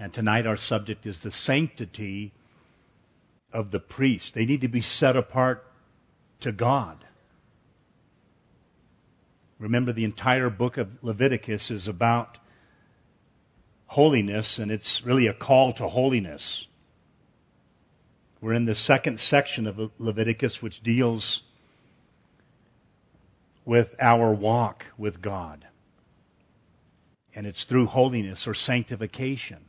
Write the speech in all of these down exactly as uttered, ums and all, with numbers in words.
And tonight our subject is the sanctity of the priest. They need to be set apart to God. Remember, the entire book of Leviticus is about holiness, and it's really a call to holiness. We're in the second section of Leviticus, which deals with our walk with God. And it's through holiness or sanctification.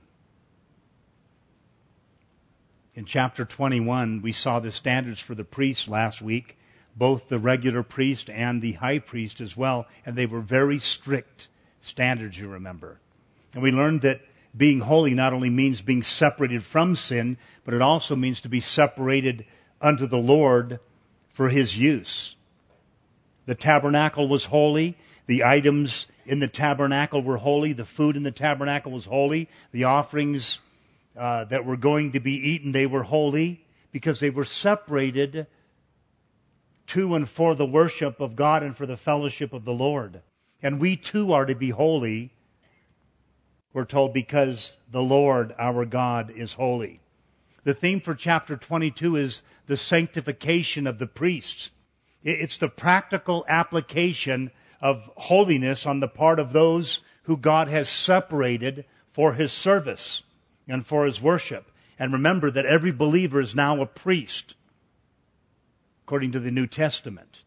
In chapter twenty-one, we saw the standards for the priests last week, both the regular priest and the high priest as well, and they were very strict standards, you remember. And we learned that being holy not only means being separated from sin, but it also means to be separated unto the Lord for His use. The tabernacle was holy. The items in the tabernacle were holy. The food in the tabernacle was holy. The offerings uh, that were going to be eaten, they were holy because they were separated to and for the worship of God and for the fellowship of the Lord. And we too are to be holy, we're told, because the Lord our God is holy. The theme for chapter twenty-two is the sanctification of the priests. It's the practical application of holiness on the part of those who God has separated for His service and for His worship. And remember that every believer is now a priest, according to the New Testament.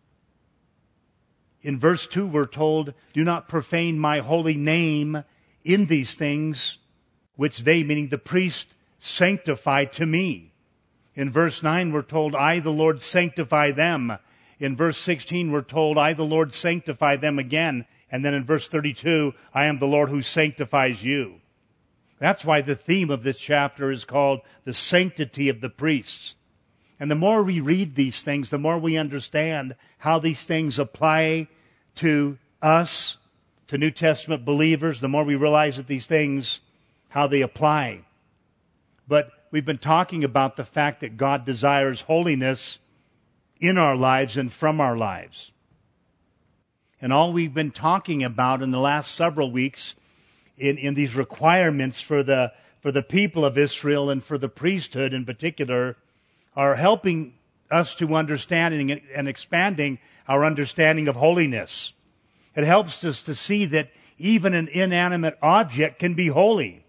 In verse two, we're told, "Do not profane my holy name in these things, which they," meaning the priest, "sanctify to me." In verse nine, we're told, "I, the Lord, sanctify them." In verse sixteen, we're told, "I, the Lord, sanctify them again." And then in verse thirty-two, "I am the Lord who sanctifies you." That's why the theme of this chapter is called the sanctity of the priests. And the more we read these things, the more we understand how these things apply to us, to New Testament believers, the more we realize that these things, how they apply. But we've been talking about the fact that God desires holiness in our lives and from our lives. And all we've been talking about in the last several weeks in, in these requirements for the, for the people of Israel and for the priesthood in particular are helping us to understand and, and expanding our understanding of holiness. It helps us to see that even an inanimate object can be holy.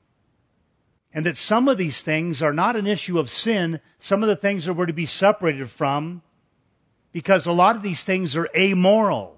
And that some of these things are not an issue of sin. Some of the things that we're to be separated from, because a lot of these things are amoral.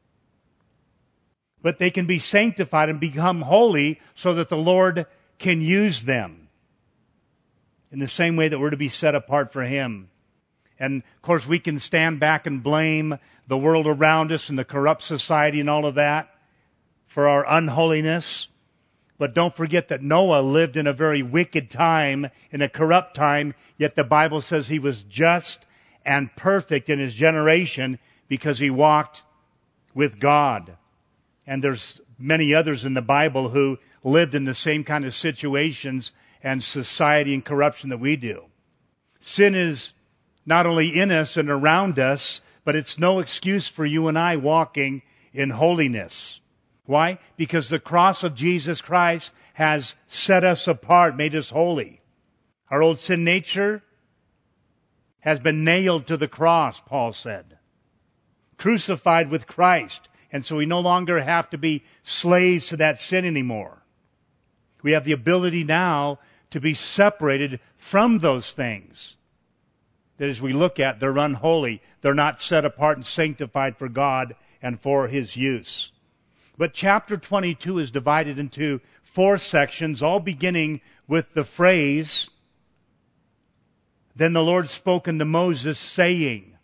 But they can be sanctified and become holy so that the Lord can use them in the same way that we're to be set apart for Him. And of course we can stand back and blame the world around us and the corrupt society and all of that for our unholiness. But don't forget that Noah lived in a very wicked time, in a corrupt time, yet the Bible says he was just and perfect in his generation because he walked with God. And there's many others in the Bible who lived in the same kind of situations and society and corruption that we do. Sin is not only in us and around us, but it's no excuse for you and I walking in holiness. Why? Because the cross of Jesus Christ has set us apart, made us holy. Our old sin nature has been nailed to the cross, Paul said. Crucified with Christ. And so we no longer have to be slaves to that sin anymore. We have the ability now to be separated from those things that as we look at, they're unholy. They're not set apart and sanctified for God and for His use. But chapter twenty-two is divided into four sections, all beginning with the phrase, "Then the Lord spoke unto Moses, saying."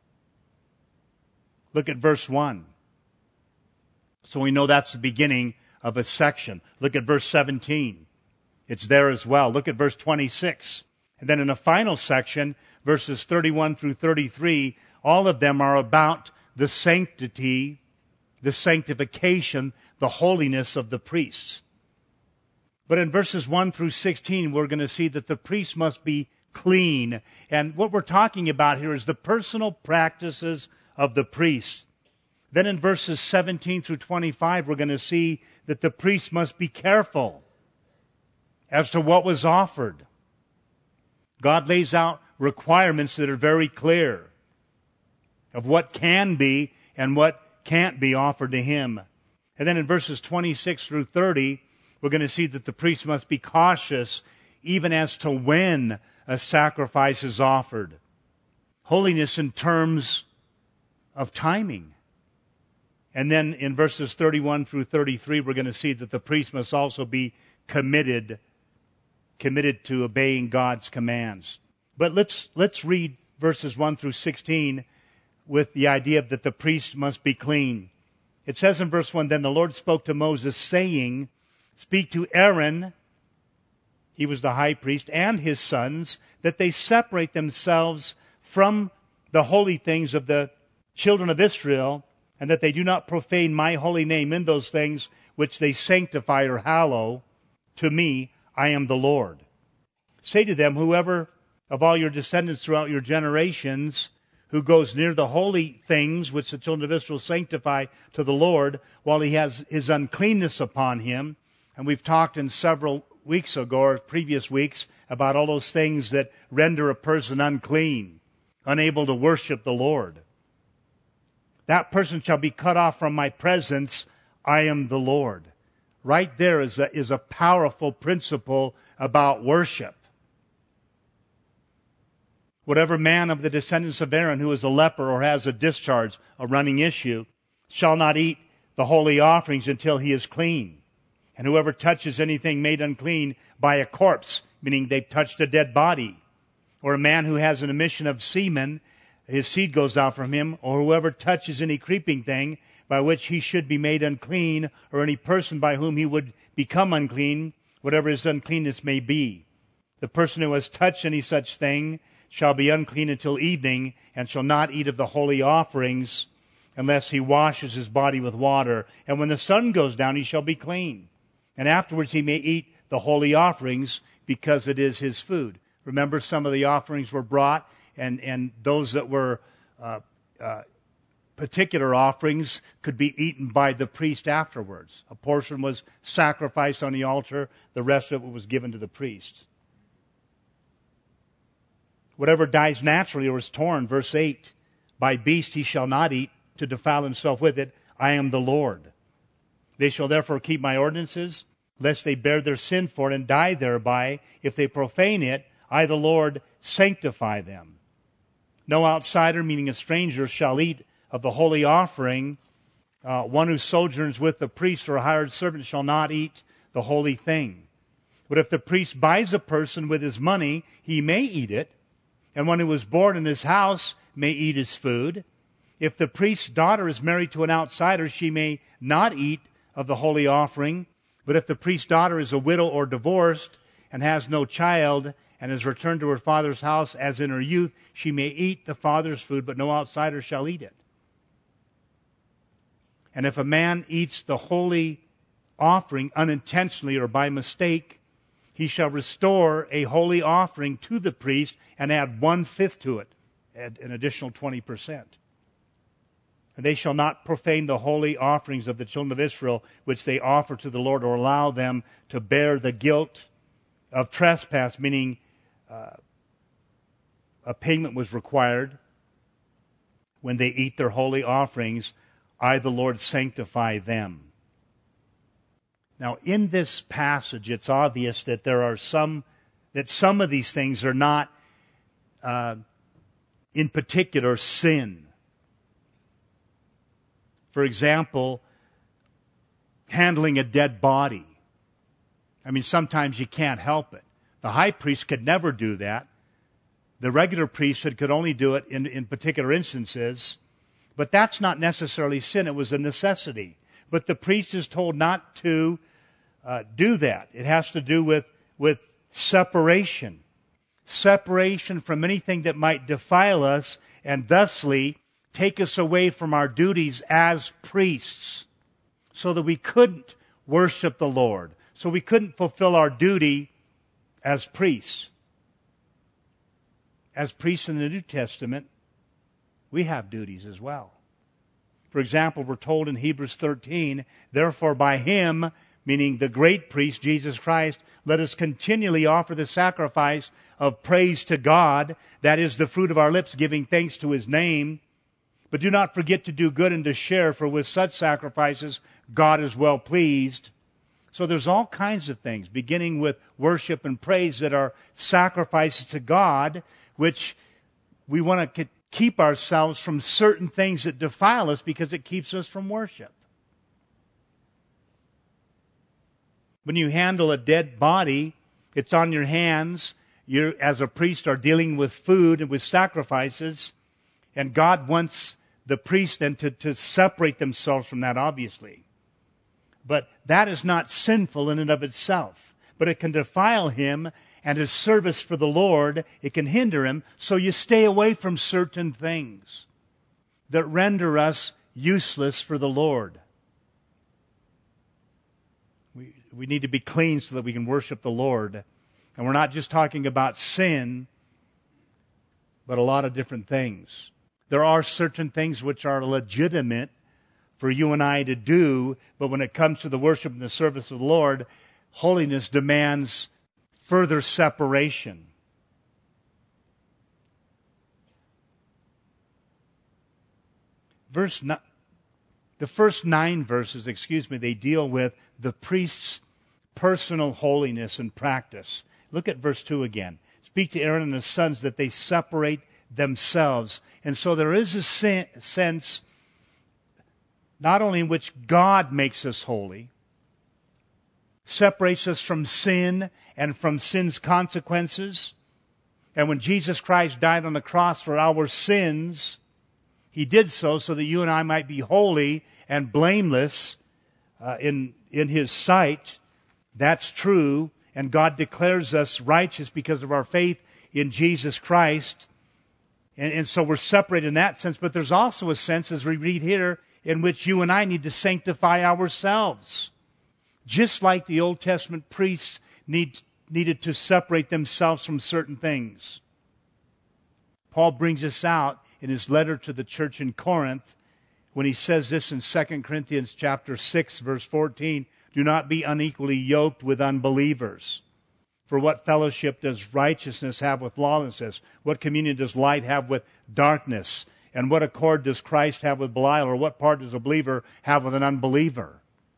Look at verse one. So we know that's the beginning of a section. Look at verse seventeen. It's there as well. Look at verse twenty-six. And then in a final section, verses thirty-one through thirty-three, all of them are about the sanctity, the sanctification, the holiness of the priests. But in verses one through sixteen, we're going to see that the priests must be clean. And what we're talking about here is the personal practices of the priests. Then in verses seventeen through twenty-five, we're going to see that the priests must be careful as to what was offered. God lays out requirements that are very clear of what can be and what can't be offered to him. And then in verses twenty-six through thirty, we're going to see that the priest must be cautious even as to when a sacrifice is offered. Holiness in terms of timing. And then in verses thirty-one through thirty-three, we're going to see that the priest must also be committed, committed to obeying God's commands. But let's let's read verses one through sixteen with the idea that the priest must be clean. It says in verse one, "Then the Lord spoke to Moses, saying, Speak to Aaron," he was the high priest, "and his sons, that they separate themselves from the holy things of the children of Israel, and that they do not profane my holy name in those things which they sanctify or hallow. To me, I am the Lord. Say to them, whoever of all your descendants throughout your generations who goes near the holy things which the children of Israel sanctify to the Lord, while he has his uncleanness upon him," and we've talked in several weeks ago or previous weeks about all those things that render a person unclean, unable to worship the Lord. "That person shall be cut off from my presence. I am the Lord." Right there is a, is a powerful principle about worship. "Whatever man of the descendants of Aaron who is a leper or has a discharge, a running issue, shall not eat the holy offerings until he is clean. And whoever touches anything made unclean by a corpse," meaning they've touched a dead body, "or a man who has an emission of semen, his seed goes out from him, or whoever touches any creeping thing by which he should be made unclean, or any person by whom he would become unclean, whatever his uncleanness may be. The person who has touched any such thing shall be unclean until evening, and shall not eat of the holy offerings unless he washes his body with water. And when the sun goes down, he shall be clean. And afterwards he may eat the holy offerings, because it is his food." Remember, some of the offerings were brought, and, and those that were uh, uh, particular offerings could be eaten by the priest afterwards. A portion was sacrificed on the altar, the rest of it was given to the priest. "Whatever dies naturally or is torn," verse eight, "by beast he shall not eat, to defile himself with it. I am the Lord. They shall therefore keep my ordinances, lest they bear their sin for it and die thereby. If they profane it, I, the Lord, sanctify them. No outsider," meaning a stranger, "shall eat of the holy offering. Uh, one who sojourns with the priest or a hired servant shall not eat the holy thing. But if the priest buys a person with his money, he may eat it, and one who was born in his house may eat his food. If the priest's daughter is married to an outsider, she may not eat of the holy offering. But if the priest's daughter is a widow or divorced and has no child and has returned to her father's house as in her youth, she may eat the father's food, but no outsider shall eat it. And if a man eats the holy offering unintentionally or by mistake, he shall restore a holy offering to the priest and add one-fifth to it, add an additional twenty percent. And they shall not profane the holy offerings of the children of Israel, which they offer to the Lord, or allow them to bear the guilt of trespass," meaning uh, a payment was required when they eat their holy offerings. "I, the Lord, sanctify them." Now, in this passage, it's obvious that there are some, that some of these things are not, uh, in particular, sin. For example, handling a dead body. I mean, sometimes you can't help it. The high priest could never do that. The regular priesthood could only do it in, in particular instances. But that's not necessarily sin. It was a necessity. But the priest is told not to uh, do that. It has to do with, with separation. Separation from anything that might defile us and thusly take us away from our duties as priests, so that we couldn't worship the Lord, so we couldn't fulfill our duty as priests. As priests in the New Testament, we have duties as well. For example, we're told in Hebrews thirteen, "Therefore by him meaning the great priest, Jesus Christ, let us continually offer the sacrifice of praise to God, that is the fruit of our lips, giving thanks to His name. But do not forget to do good and to share, for with such sacrifices God is well pleased. So there's all kinds of things, beginning with worship and praise, that are sacrifices to God, which we want to keep ourselves from certain things that defile us because it keeps us from worship. When you handle a dead body, it's on your hands. You, as a priest, are dealing with food and with sacrifices. And God wants the priest then to, to separate themselves from that, obviously. But that is not sinful in and of itself. But it can defile him and his service for the Lord. It can hinder him. So you stay away from certain things that render us useless for the Lord. We, we need to be clean so that we can worship the Lord. And we're not just talking about sin, but a lot of different things. There are certain things which are legitimate for you and I to do, but when it comes to the worship and the service of the Lord, holiness demands further separation. Verse ni- the first nine verses, excuse me, they deal with the priest's personal holiness and practice. Look at verse two again. Speak to Aaron and his sons that they separate themselves. And so there is a sen- sense not only in which God makes us holy, separates us from sin and from sin's consequences. And when Jesus Christ died on the cross for our sins, He did so so that you and I might be holy and blameless uh, in, in His sight. That's true. And God declares us righteous because of our faith in Jesus Christ. And, and so we're separated in that sense. But there's also a sense, as we read here, in which you and I need to sanctify ourselves. Just like the Old Testament priests need, needed to separate themselves from certain things. Paul brings this out in his letter to the church in Corinth when he says this in Second Corinthians chapter six, verse fourteen, do not be unequally yoked with unbelievers. For what fellowship does righteousness have with lawlessness? What communion does light have with darkness? And what accord does Christ have with Belial? Or what part does a believer have with an unbeliever?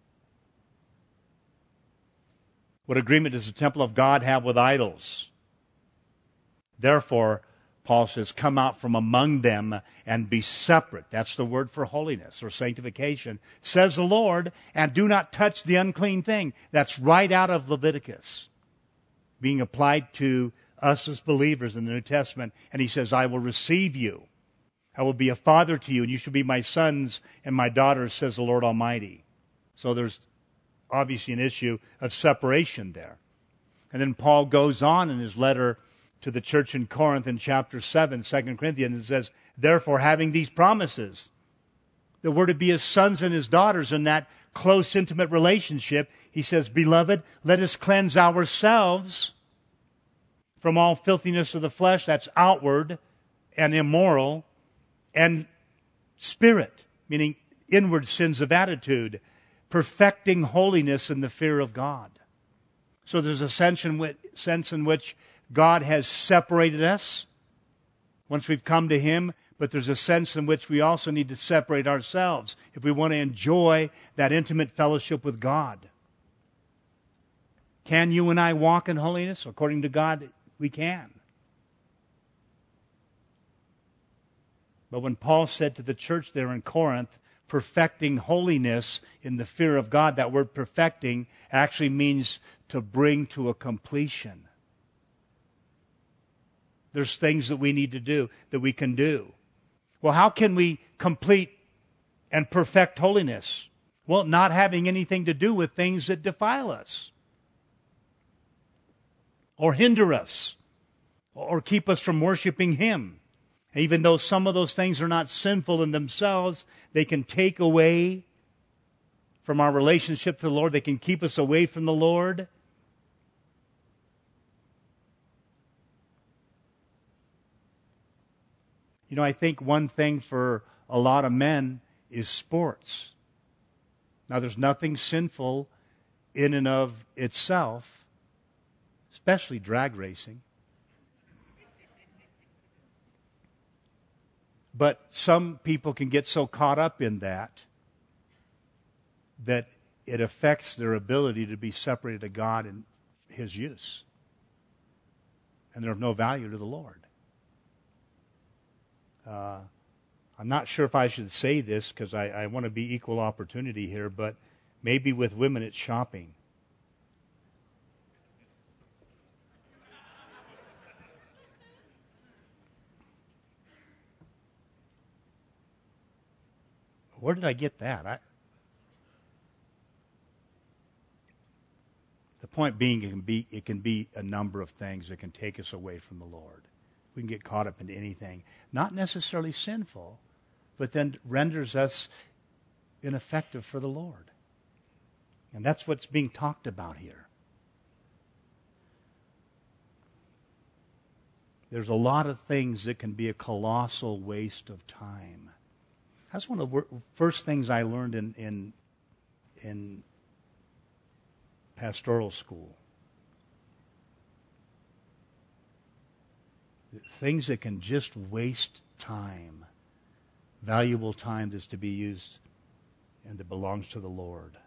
What agreement does the temple of God have with idols? Therefore, Paul says, come out from among them and be separate. That's the word for holiness or sanctification. Says the Lord, and do not touch the unclean thing. That's right out of Leviticus, being applied to us as believers in the New Testament. And he says, I will receive you. I will be a father to you, and you shall be my sons and my daughters, says the Lord Almighty. So there's obviously an issue of separation there. And then Paul goes on in his letter to the church in Corinth in chapter seven, Second Corinthians, and says, therefore, having these promises, that we're to be his sons and his daughters in that close, intimate relationship, he says, beloved, let us cleanse ourselves from all filthiness of the flesh, that's outward and immoral, and spirit, meaning inward sins of attitude, perfecting holiness in the fear of God. So there's a sense in which, sense in which God has separated us once we've come to Him, but there's a sense in which we also need to separate ourselves if we want to enjoy that intimate fellowship with God. Can you and I walk in holiness? According to God, we can. But when Paul said to the church there in Corinth, perfecting holiness in the fear of God, that word perfecting actually means to bring to a completion. There's things that we need to do, that we can do. Well, how can we complete and perfect holiness? Well, not having anything to do with things that defile us, or hinder us, or keep us from worshiping Him. Even though some of those things are not sinful in themselves, they can take away from our relationship to the Lord. They can keep us away from the Lord. You know, I think one thing for a lot of men is sports. Now, there's nothing sinful in and of itself, especially drag racing. But some people can get so caught up in that that it affects their ability to be separated to God and His use. And they're of no value to the Lord. Uh, I'm not sure if I should say this because I, I want to be equal opportunity here, but maybe with women it's shopping. Where did I get that? I, the point being, it can be it can be a number of things that can take us away from the Lord. We can get caught up into anything, not necessarily sinful, but then renders us ineffective for the Lord. And that's what's being talked about here. There's a lot of things that can be a colossal waste of time. That's one of the first things I learned in in, in pastoral school. Things that can just waste time, valuable time that's to be used and that belongs to the Lord.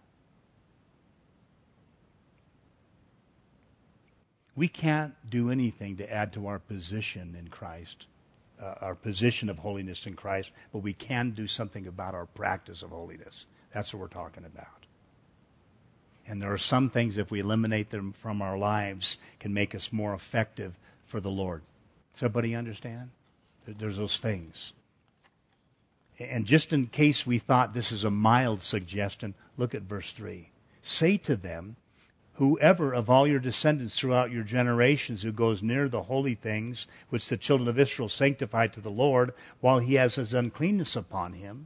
We can't do anything to add to our position in Christ, uh, our position of holiness in Christ, but we can do something about our practice of holiness. That's what we're talking about. And there are some things, if we eliminate them from our lives, can make us more effective for the Lord. Does everybody understand? There's those things. And just in case we thought this is a mild suggestion, look at verse three. Say to them, whoever of all your descendants throughout your generations who goes near the holy things which the children of Israel sanctified to the Lord, while he has his uncleanness upon him,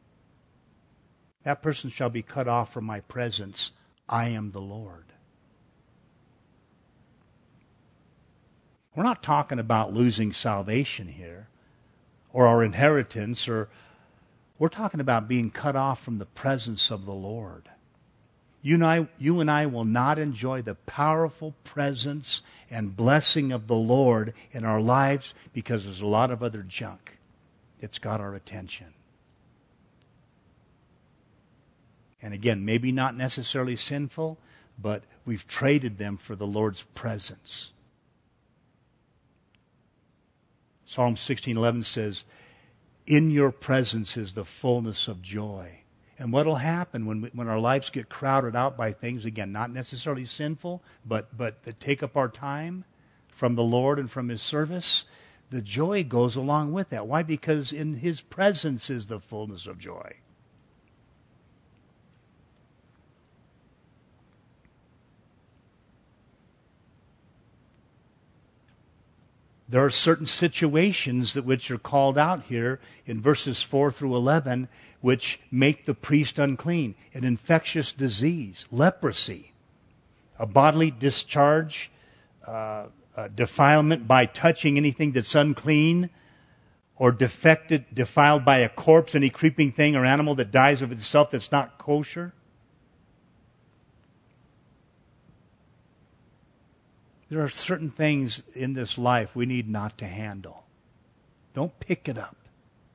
that person shall be cut off from my presence. I am the Lord. We're not talking about losing salvation here or our inheritance, or we're talking about being cut off from the presence of the Lord. You and I, you and I will not enjoy the powerful presence and blessing of the Lord in our lives because there's a lot of other junk that's got our attention. And again, maybe not necessarily sinful, but we've traded them for the Lord's presence. Psalm sixteen eleven says, in your presence is the fullness of joy. And what will happen when we, when our lives get crowded out by things, again, not necessarily sinful, but, but that take up our time from the Lord and from His service, the joy goes along with that. Why? Because in His presence is the fullness of joy. There are certain situations that which are called out here in verses four through eleven which make the priest unclean. An infectious disease, leprosy, a bodily discharge, uh, uh, defilement by touching anything that's unclean, or defected, defiled by a corpse, any creeping thing or animal that dies of itself that's not kosher. There are certain things in this life we need not to handle. Don't pick it up.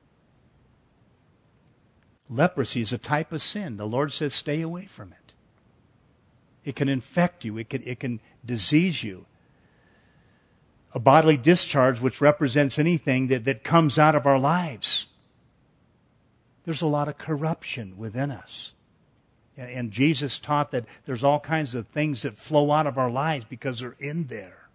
Leprosy is a type of sin. The Lord says stay away from it. It can infect you. It can, it can disease you. A bodily discharge which represents anything that, that comes out of our lives. There's a lot of corruption within us. And Jesus taught that there's all kinds of things that flow out of our lives because they're in there.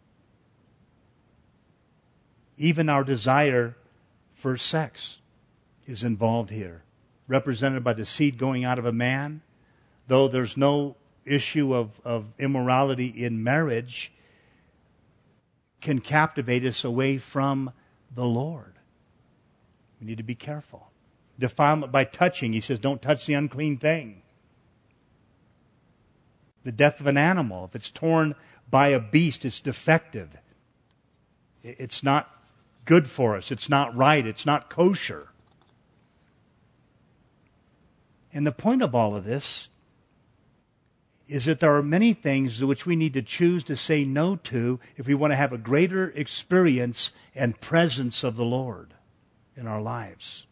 Even our desire for sex is involved here, represented by the seed going out of a man. Though there's no issue of, of immorality in marriage, can captivate us away from the Lord. We need to be careful. Defilement by touching. He says, don't touch the unclean thing. The death of an animal. If it's torn by a beast, it's defective. It's not good for us. It's not right. It's not kosher. And the point of all of this is that there are many things which we need to choose to say no to if we want to have a greater experience and presence of the Lord in our lives.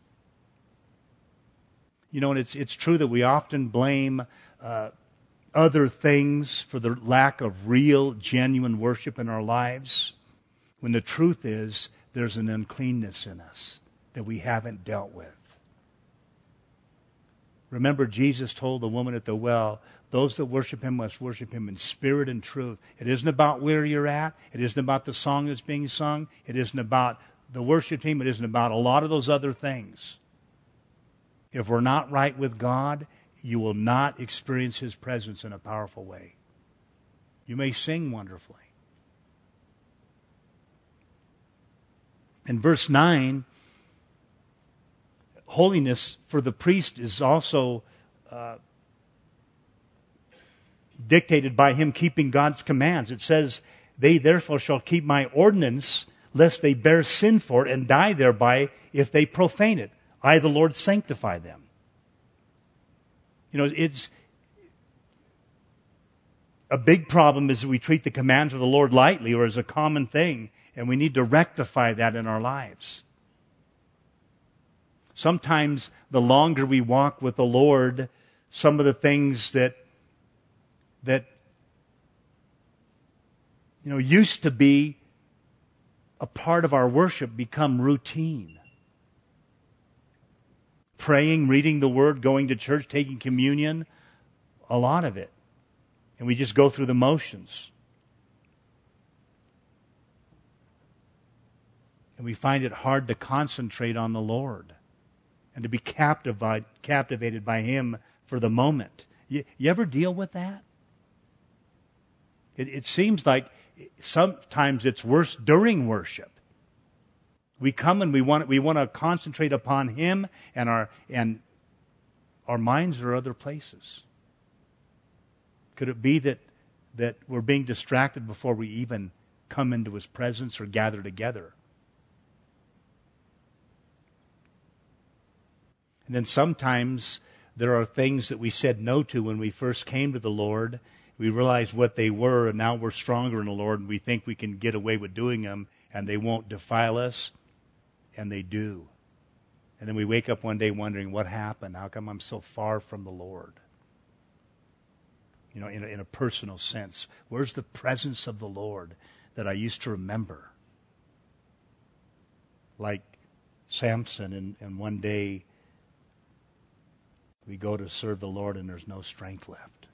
You know, and it's, it's true that we often blame uh, other things for the lack of real, genuine worship in our lives, when the truth is there's an uncleanness in us that we haven't dealt with. Remember, Jesus told the woman at the well, those that worship Him must worship Him in spirit and truth. It isn't about where you're at. It isn't about the song that's being sung. It isn't about the worship team. It isn't about a lot of those other things. If we're not right with God, you will not experience His presence in a powerful way. You may sing wonderfully. In verse nine, holiness for the priest is also uh, dictated by him keeping God's commands. It says, they therefore shall keep my ordinance, lest they bear sin for it and die thereby if they profane it. I, the Lord, sanctify them. You know, it's a big problem is that we treat the commands of the Lord lightly or as a common thing, and we need to rectify that in our lives. Sometimes the longer we walk with the Lord, some of the things that that you know used to be a part of our worship become routine. Praying, reading the Word, going to church, taking communion, a lot of it. And we just go through the motions. And we find it hard to concentrate on the Lord and to be captivated, captivated by Him for the moment. You, you ever deal with that? It, it seems like sometimes it's worse during worship. We come and we want we want to concentrate upon Him, and our and our minds are other places. Could it be that that we're being distracted before we even come into His presence or gather together? And then sometimes there are things that we said no to when we first came to the Lord. We realized what they were, and now we're stronger in the Lord, and we think we can get away with doing them, and they won't defile us. And they do. And then we wake up one day wondering, what happened? How come I'm so far from the Lord? You know, in a, in a personal sense. Where's the presence of the Lord that I used to remember? Like Samson, and, and one day we go to serve the Lord and there's no strength left.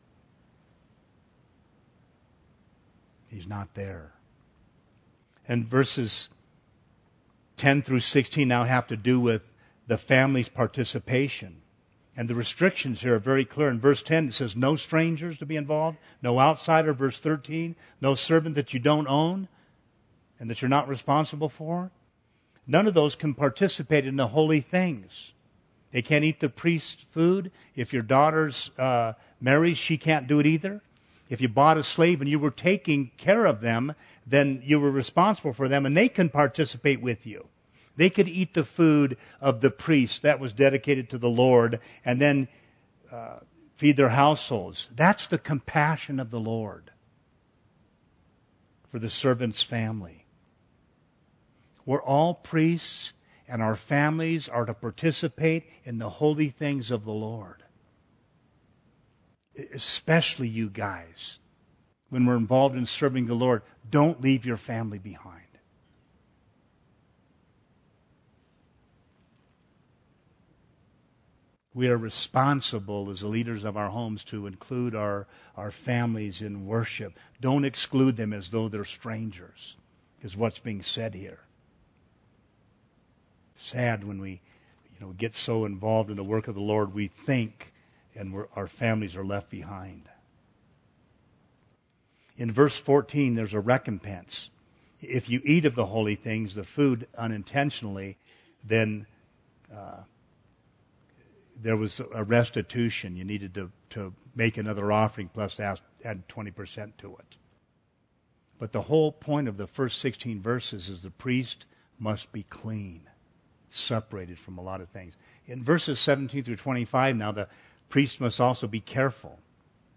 He's not there. And verses ten through sixteen now have to do with the family's participation. And the restrictions here are very clear. In verse ten, it says no strangers to be involved, no outsider. Verse thirteen, no servant that you don't own and that you're not responsible for. None of those can participate in the holy things. They can't eat the priest's food. If your daughter's uh, married, she can't do it either. If you bought a slave and you were taking care of them, then you were responsible for them, and they can participate with you. They could eat the food of the priest that was dedicated to the Lord, and then uh, feed their households. That's the compassion of the Lord for the servant's family. We're all priests, and our families are to participate in the holy things of the Lord. Especially you guys. When we're involved in serving the Lord, don't leave your family behind. We are responsible as the leaders of our homes to include our, our families in worship. Don't exclude them as though they're strangers, is what's being said here. Sad when we you know, get so involved in the work of the Lord, we think and we're, our families are left behind. In verse fourteen, there's a recompense. If you eat of the holy things, the food, unintentionally, then uh, there was a restitution. You needed to, to make another offering plus add, add twenty percent to it. But the whole point of the first sixteen verses is the priest must be clean, separated from a lot of things. In verses seventeen through twenty-five now, the priest must also be careful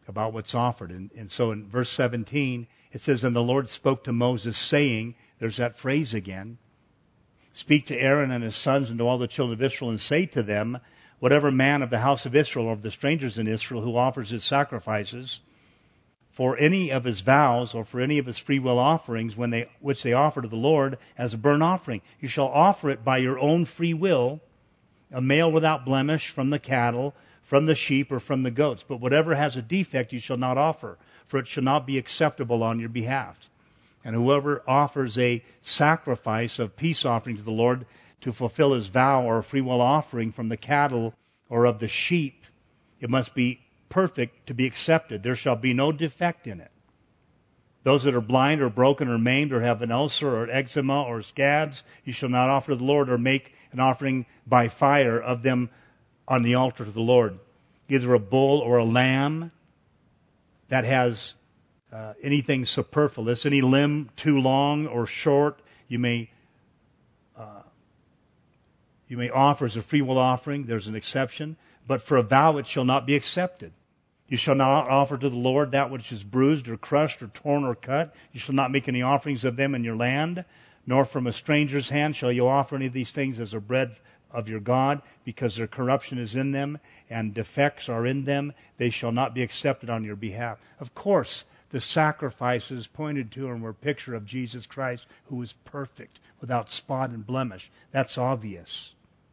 about what's offered. And, and so in verse seventeen, it says, "And the Lord spoke to Moses, saying," there's that phrase again, "Speak to Aaron and his sons and to all the children of Israel, and say to them, whatever man of the house of Israel or of the strangers in Israel who offers his sacrifices for any of his vows or for any of his freewill offerings when they, which they offer to the Lord as a burnt offering, you shall offer it by your own free will, a male without blemish from the cattle, from the sheep, or from the goats. But whatever has a defect you shall not offer, for it shall not be acceptable on your behalf. And whoever offers a sacrifice of peace offering to the Lord to fulfill his vow or a freewill offering from the cattle or of the sheep, it must be perfect to be accepted. There shall be no defect in it. Those that are blind or broken or maimed or have an ulcer or eczema or scads, you shall not offer to the Lord or make an offering by fire of them on the altar to the Lord. Either a bull or a lamb that has uh, anything superfluous, any limb too long or short, you may uh, you may offer as a freewill offering. There's an exception. But for a vow it shall not be accepted. You shall not offer to the Lord that which is bruised or crushed or torn or cut. You shall not make any offerings of them in your land, nor from a stranger's hand shall you offer any of these things as a bread of your God, because their corruption is in them and defects are in them. They shall not be accepted on your behalf. Of course, the sacrifices pointed to and were a picture of Jesus Christ, who was perfect, without spot and blemish. That's obvious.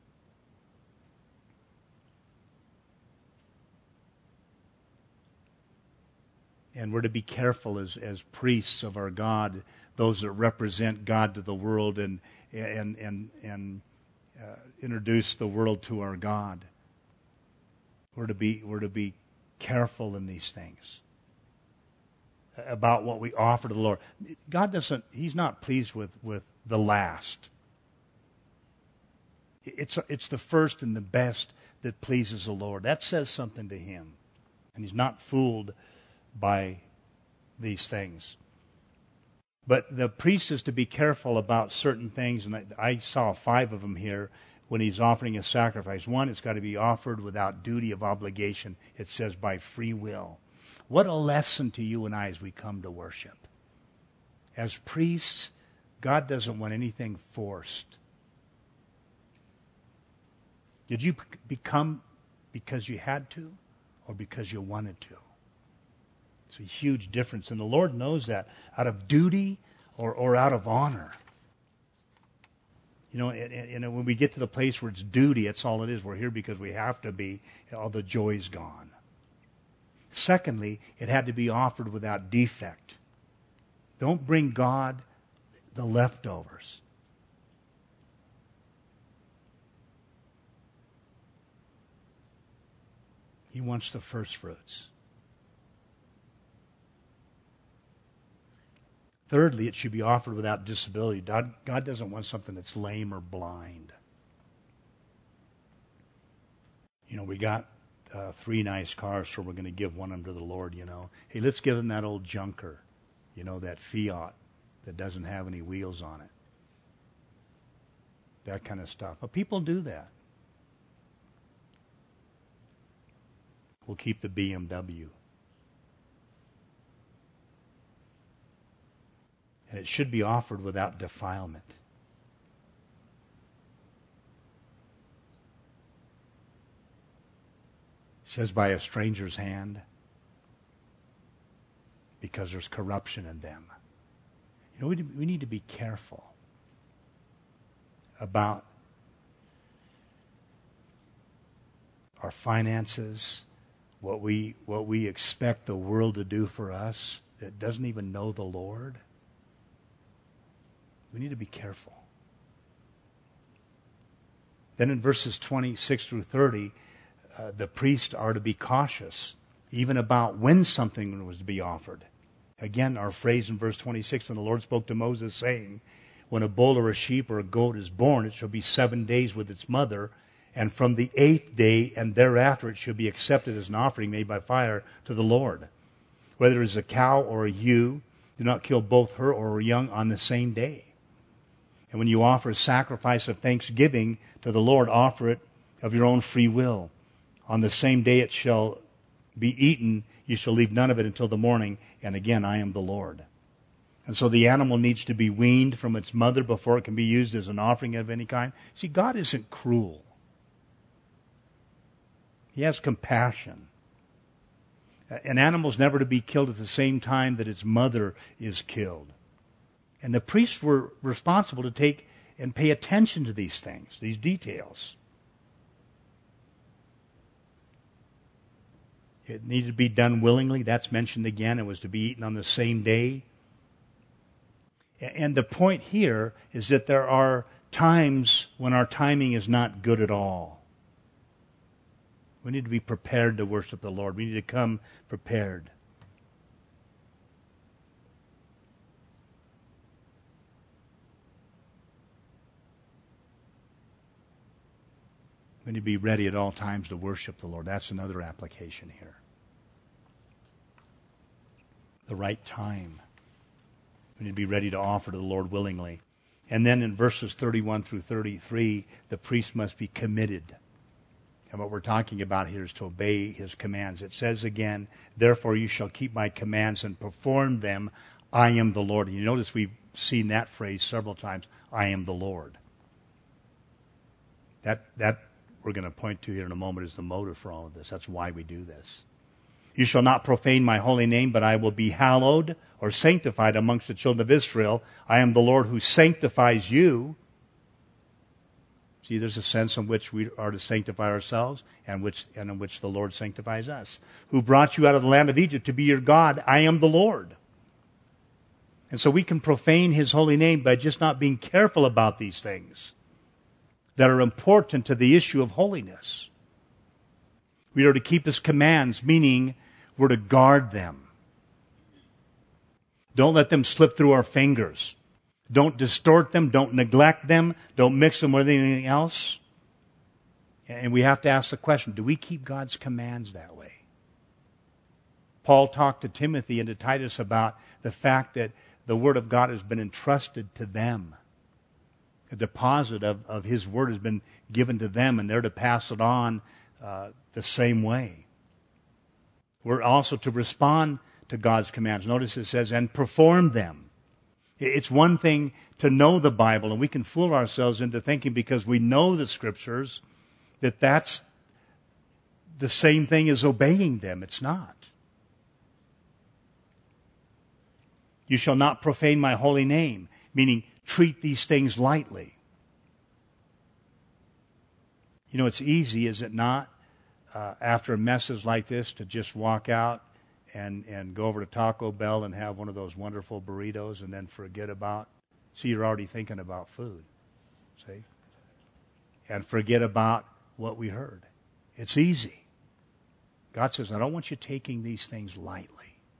And we're to be careful as, as priests of our God, those that represent God to the world and and and and uh, introduce the world to our God. We're to be we're to be careful in these things about what we offer to the Lord. God doesn't. He's not pleased with, with the last. It's it's the first and the best that pleases the Lord. That says something to Him, and He's not fooled by these things. But the priest is to be careful about certain things, and I, I saw five of them here when he's offering a sacrifice. One, it's got to be offered without duty of obligation. It says by free will. What a lesson to you and I as we come to worship. As priests, God doesn't want anything forced. Did you become because you had to or because you wanted to? It's a huge difference, and the Lord knows that. Out of duty or, or out of honor. You know, and, and when we get to the place where it's duty, that's all it is. We're here because we have to be. All the joy's gone. Secondly, it had to be offered without defect. Don't bring God the leftovers. He wants the first fruits. Thirdly, it should be offered without disability. God, God doesn't want something that's lame or blind. You know, we got uh, three nice cars, so we're going to give one of them to the Lord, you know. Hey, let's give him that old junker, you know, that Fiat that doesn't have any wheels on it. That kind of stuff. But people do that. We'll keep the B M W. And it should be offered without defilement. It says by a stranger's hand, because there's corruption in them. You know, we, we need to be careful about our finances, what we what we expect the world to do for us that doesn't even know the Lord. We need to be careful. Then in verses twenty-six through thirty, uh, the priests are to be cautious, even about when something was to be offered. Again, our phrase in verse twenty-six, and the Lord spoke to Moses, saying, when a bull or a sheep or a goat is born, it shall be seven days with its mother, and from the eighth day and thereafter it shall be accepted as an offering made by fire to the Lord. Whether it is a cow or a ewe, do not kill both her or her young on the same day. And when you offer a sacrifice of thanksgiving to the Lord, offer it of your own free will. On the same day it shall be eaten. You shall leave none of it until the morning. And again, I am the Lord. And so the animal needs to be weaned from its mother before it can be used as an offering of any kind. See, God isn't cruel. He has compassion. An animal is never to be killed at the same time that its mother is killed. And the priests were responsible to take and pay attention to these things, these details. It needed to be done willingly. That's mentioned again. It was to be eaten on the same day. And the point here is that there are times when our timing is not good at all. We need to be prepared to worship the Lord. We need to come prepared. We need to be ready at all times to worship the Lord. That's another application here. The right time. We need to be ready to offer to the Lord willingly. And then in verses thirty-one through thirty-three, the priest must be committed. And what we're talking about here is to obey his commands. It says again, therefore you shall keep my commands and perform them. I am the Lord. And you notice we've seen that phrase several times. I am the Lord. That, that we're going to point to here in a moment is the motive for all of this. That's why we do this. You shall not profane my holy name, but I will be hallowed or sanctified amongst the children of Israel. I am the Lord who sanctifies you. See, there's a sense in which we are to sanctify ourselves and, which, and in which the Lord sanctifies us. Who brought you out of the land of Egypt to be your God. I am the Lord. And so we can profane his holy name by just not being careful about these things that are important to the issue of holiness. We are to keep his commands, meaning we're to guard them. Don't let them slip through our fingers. Don't distort them. Don't neglect them. Don't mix them with anything else. And we have to ask the question, do we keep God's commands that way? Paul talked to Timothy and to Titus about the fact that the Word of God has been entrusted to them. A deposit of, of his Word has been given to them, and they're to pass it on uh, the same way. We're also to respond to God's commands. Notice it says, and perform them. It's one thing to know the Bible, and we can fool ourselves into thinking because we know the Scriptures that that's the same thing as obeying them. It's not. You shall not profane my holy name, meaning treat these things lightly. You know, it's easy, is it not, uh, after a message like this to just walk out and, and go over to Taco Bell and have one of those wonderful burritos and then forget about, see, you're already thinking about food, see? And forget about what we heard. It's easy. God says, I don't want you taking these things lightly.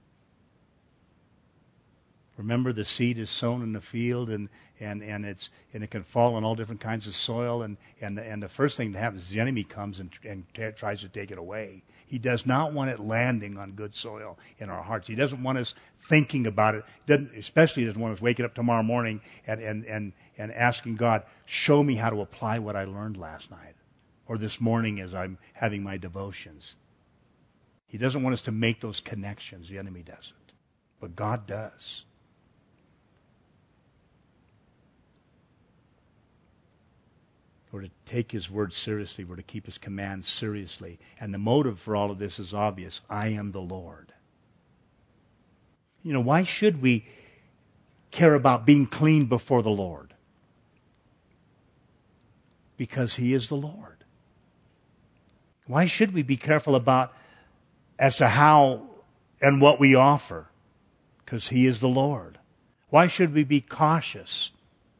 Remember, the seed is sown in the field, and, and, and, it's, and it can fall on all different kinds of soil. And, and, the, and the first thing that happens is the enemy comes and, and t- tries to take it away. He does not want it landing on good soil in our hearts. He doesn't want us thinking about it. Doesn't, especially doesn't want us waking up tomorrow morning and, and, and, and asking God, show me how to apply what I learned last night or this morning as I'm having my devotions. He doesn't want us to make those connections. The enemy doesn't. But God does. We're to take his word seriously. We're to keep his commands seriously. And the motive for all of this is obvious. I am the Lord. You know, why should we care about being clean before the Lord? Because he is the Lord. Why should we be careful about as to how and what we offer? Because he is the Lord. Why should we be cautious?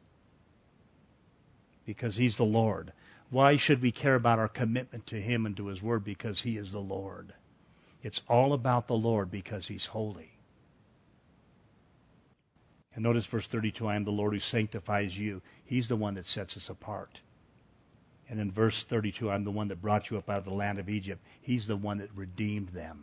Because he's the Lord. Why should we care about our commitment to him and to his word? Because he is the Lord. It's all about the Lord because he's holy. And notice verse thirty-two, I am the Lord who sanctifies you. He's the one that sets us apart. And in verse thirty-two, I'm the one that brought you up out of the land of Egypt. He's the one that redeemed them.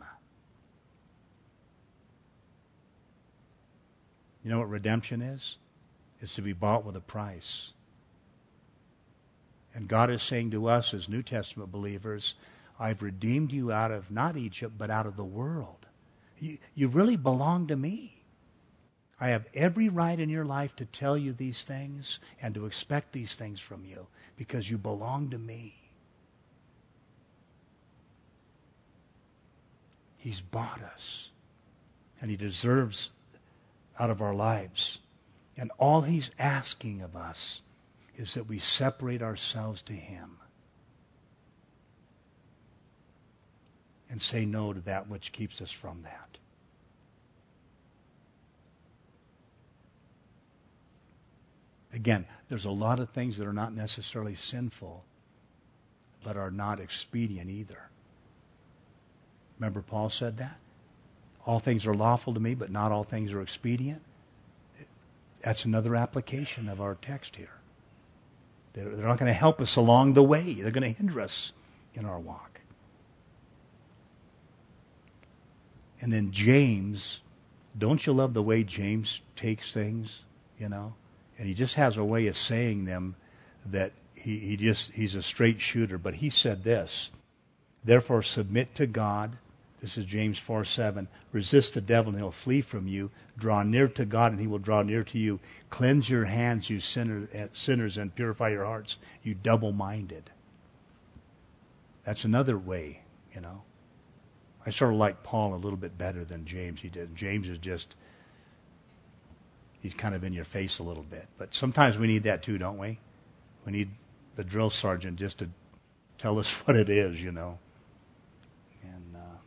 You know what redemption is? It's to be bought with a price. And God is saying to us as New Testament believers, I've redeemed you out of not Egypt, but out of the world. You, you really belong to me. I have every right in your life to tell you these things and to expect these things from you because you belong to me. He's bought us, and he deserves out of our lives. And all he's asking of us is that we separate ourselves to him and say no to that which keeps us from that. Again, there's a lot of things that are not necessarily sinful, but are not expedient either. Remember Paul said that? All things are lawful to me, but not all things are expedient. That's another application of our text here. They're, they're not going to help us along the way. They're going to hinder us in our walk. And then James, don't you love the way James takes things, you know? And he just has a way of saying them that he, he just, he's a straight shooter. But he said this, therefore submit to God. This is James four seven. Resist the devil and he'll flee from you. Draw near to God and he will draw near to you. Cleanse your hands, you sinner, sinners, and purify your hearts, you double-minded. That's another way, you know. I sort of like Paul a little bit better than James he did. James is just, he's kind of in your face a little bit. But sometimes we need that too, don't we? We need the drill sergeant just to tell us what it is, you know. And uh,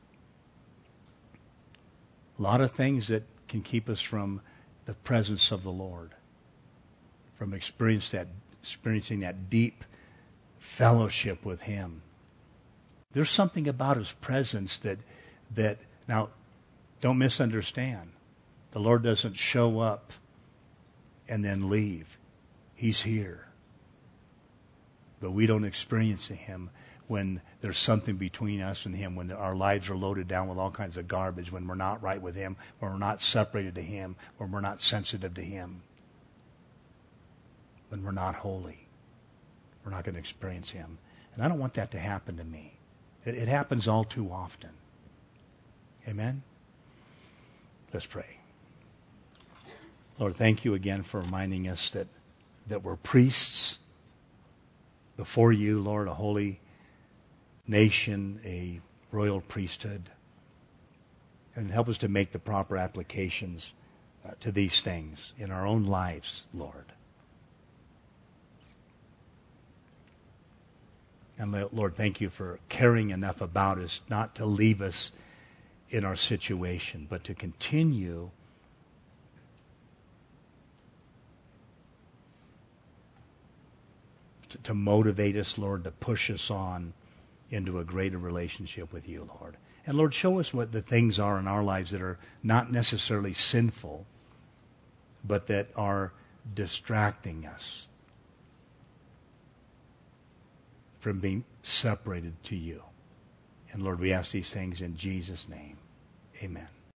a lot of things that can keep us from the presence of the Lord, from experience that, experiencing that deep fellowship with him. There's something about his presence that, that now, don't misunderstand. The Lord doesn't show up and then leave. He's here. But we don't experience him when there's something between us and him, when our lives are loaded down with all kinds of garbage, when we're not right with him, when we're not separated to him, when we're not sensitive to him, when we're not holy. We're not going to experience him. And I don't want that to happen to me. It, it happens all too often. Amen? Let's pray. Lord, thank you again for reminding us that, that we're priests before you, Lord, a holy nation, a royal priesthood. And help us to make the proper applications uh, to these things in our own lives, Lord. And Lord, thank you for caring enough about us not to leave us in our situation, but to continue to, to motivate us, Lord, to push us on into a greater relationship with you, Lord. And Lord, show us what the things are in our lives that are not necessarily sinful, but that are distracting us from being separated to you. And Lord, we ask these things in Jesus' name. Amen.